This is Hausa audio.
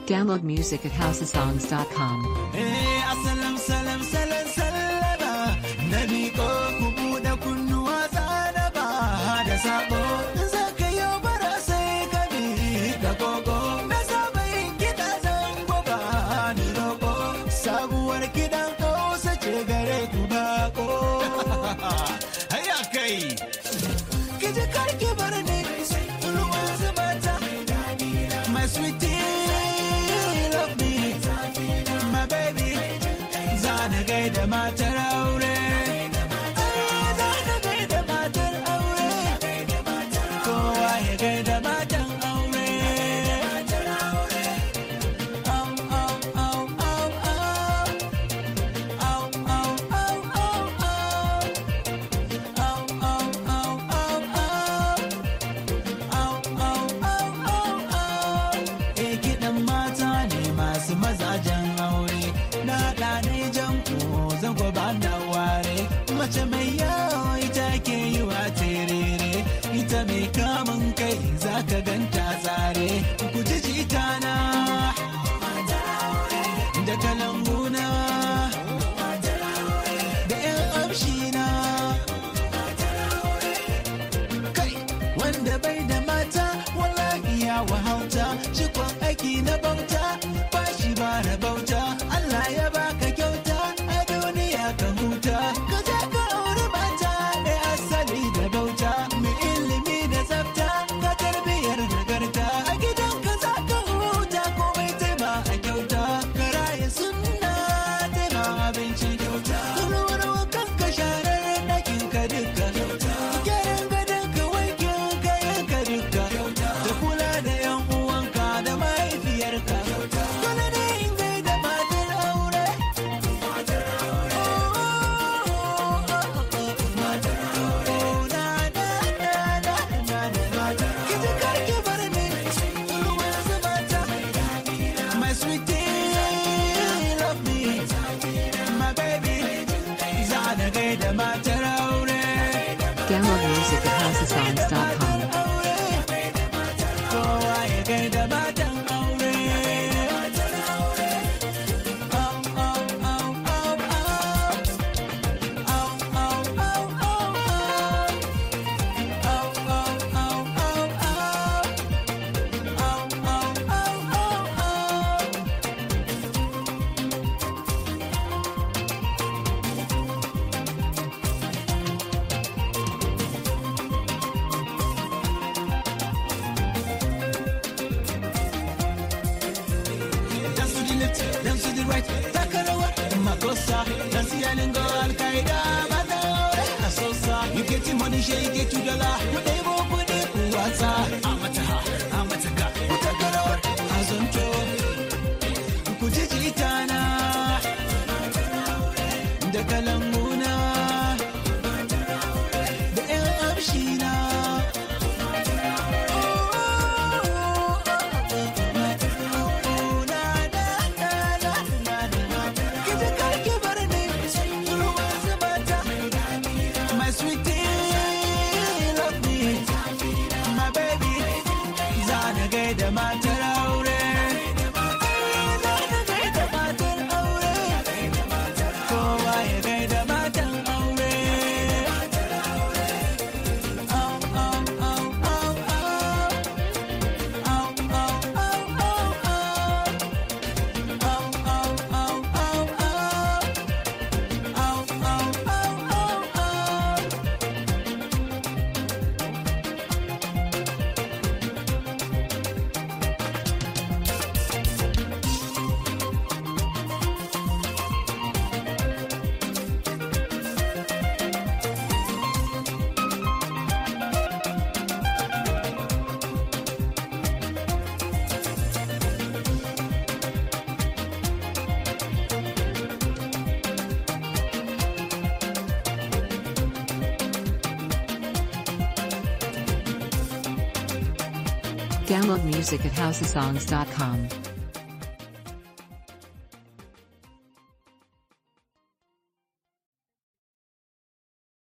Download music at housesongs.com. Assalam salam salam salama nabi ko ku buɗe kunnuwa tsanaba da sabo zaka yau bara sai ka bi da gogo na sabayin kiɗa zango ba ni roƙo sabuwar kiɗan kausa ce gare ku bako hayya kai kiji karki bar ni ruwan zubata my sweetie da matar aure zana gaida matar aure kowa ya gaida matan aure kiɗan mata ne masu mazajen aure na ɗanai jan zango ba na ware mace mai yawo ita ke yi wa terere ita mai kamun kai za ka ganta tsare ku ji jita na da kalanguna da yan amshi na kai wanda bai da mata wallahi ya wahalta shi kwan aiki na bauta ba shi ba rabauta Allah ya baka kyauta ka huta ka je ka aure mata da asali da bauta mai ilimi da tsafta ka tarbiyar nagarta a gidan ka za ka huta komai taima a kyauta ka raya sunna taima abinci kyauta ruwa kanka sharar ɗakin ka duka gyaran gadon ka wankin kayan ka duka da kula da yan uwanka da mahaifiyarka dole ne in gaida matar aure Download music at housesongs.com. Dance to the right, Takarawa, Makosa, dance Yalingo, Al Qaeda, Madaore, Asosa. You get your money, you get $2. Whatever, put it, what's up? Amataga, Takarawa, Azonto, Kujitana, the Kalanguna, the El Abshina. Da matar aure zana gaida matar aure kowa ya gaida matan aure Download music at housesongs.com.